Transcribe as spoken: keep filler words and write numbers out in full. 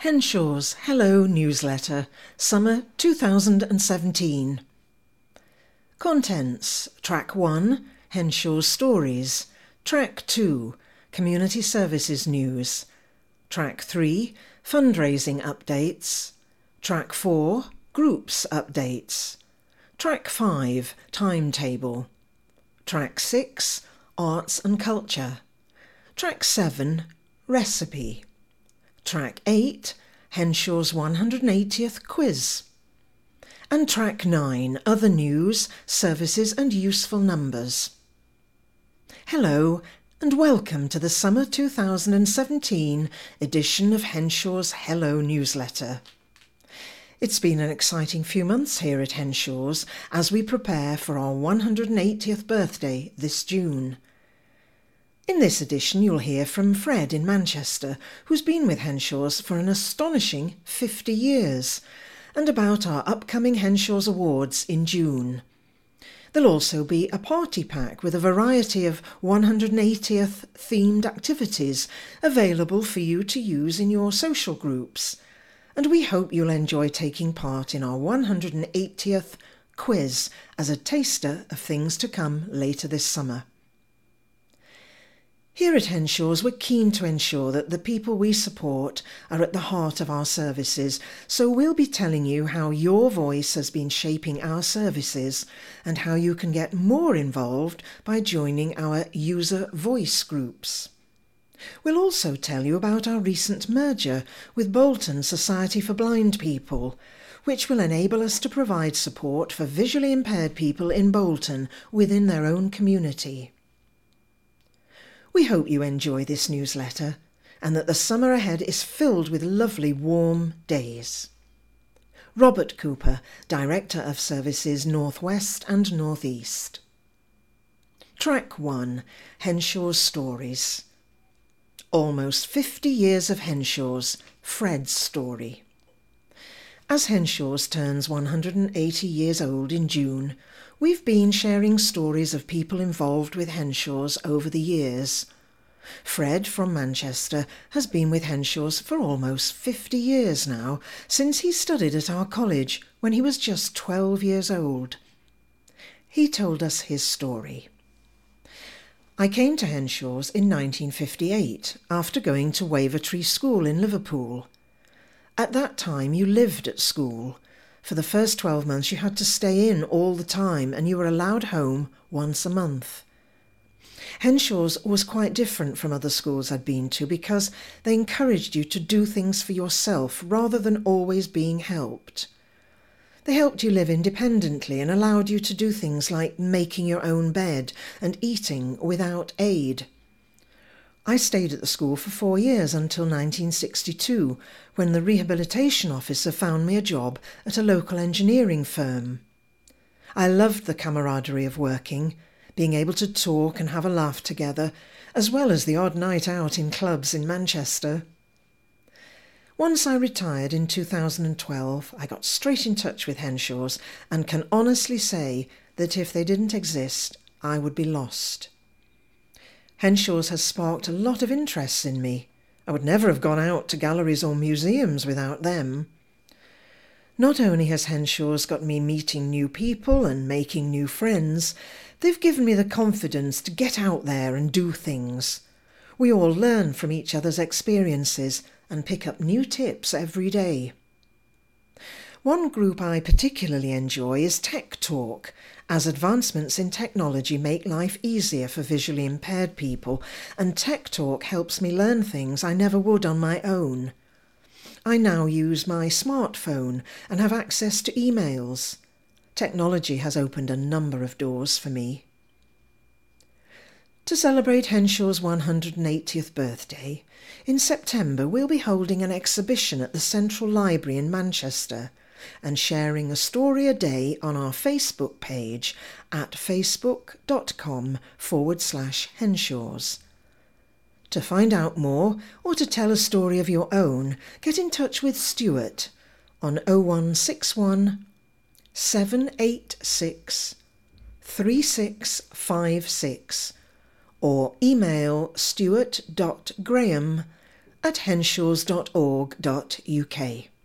Henshaw's Hello newsletter, summer two thousand seventeen. Contents: Track one, Henshaw's Stories. Track two, Community Services News. Track three, Fundraising Updates. Track four, Groups Updates. Track five, Timetable. Track six, Arts and Culture. Track seven, Recipe. Track eight, Henshaw's one hundred eightieth Quiz. And Track nine, Other News, Services and Useful Numbers. Hello and welcome to the Summer two thousand seventeen edition of Henshaw's Hello newsletter. It's been an exciting few months here at Henshaw's as we prepare for our one hundred eightieth birthday this June. In this edition you'll hear from Fred in Manchester, who's been with Henshaw's for an astonishing fifty years, and about our upcoming Henshaw's Awards in June. There'll also be a party pack with a variety of one hundred eightieth themed activities available for you to use in your social groups, and we hope you'll enjoy taking part in our one hundred eightieth quiz as a taster of things to come later this summer. Here at Henshaw's, we're keen to ensure that the people we support are at the heart of our services, so we'll be telling you how your voice has been shaping our services and how you can get more involved by joining our user voice groups. We'll also tell you about our recent merger with Bolton Society for Blind People, which will enable us to provide support for visually impaired people in Bolton within their own community. We hope you enjoy this newsletter and that the summer ahead is filled with lovely warm days. Robert Cooper, Director of Services North West and North East. Track one, Henshaw's Stories. Almost fifty years of Henshaw's, Fred's story. As Henshaw's turns one hundred eighty years old in June, we've been sharing stories of people involved with Henshaw's over the years. Fred from Manchester has been with Henshaw's for almost fifty years now, since he studied at our college when he was just twelve years old. He told us his story. I came to Henshaw's in nineteen fifty-eight after going to Wavertree School in Liverpool. At that time you lived at school. For the first twelve months you had to stay in all the time and you were allowed home once a month. Henshaw's was quite different from other schools I'd been to because they encouraged you to do things for yourself rather than always being helped. They helped you live independently and allowed you to do things like making your own bed and eating without aid. I stayed at the school for four years until nineteen sixty-two, when the rehabilitation officer found me a job at a local engineering firm. I loved the camaraderie of working, being able to talk and have a laugh together, as well as the odd night out in clubs in Manchester. Once I retired in two thousand twelve, I got straight in touch with Henshaw's and can honestly say that if they didn't exist, I would be lost. Henshaw's has sparked a lot of interest in me. I would never have gone out to galleries or museums without them. Not only has Henshaw's got me meeting new people and making new friends, they've given me the confidence to get out there and do things. We all learn from each other's experiences and pick up new tips every day. One group I particularly enjoy is Tech Talk, as advancements in technology make life easier for visually impaired people, and Tech Talk helps me learn things I never would on my own. I now use my smartphone and have access to emails. Technology has opened a number of doors for me. To celebrate Henshaw's one hundred eightieth birthday, in September we'll be holding an exhibition at the Central Library in Manchester and sharing a story a day on our Facebook page at facebook.com forward slash Henshaws. To find out more or to tell a story of your own, get in touch with Stuart on oh one six one, seven eight six, three six five six or email stuart dot graham at henshaws dot org dot uk.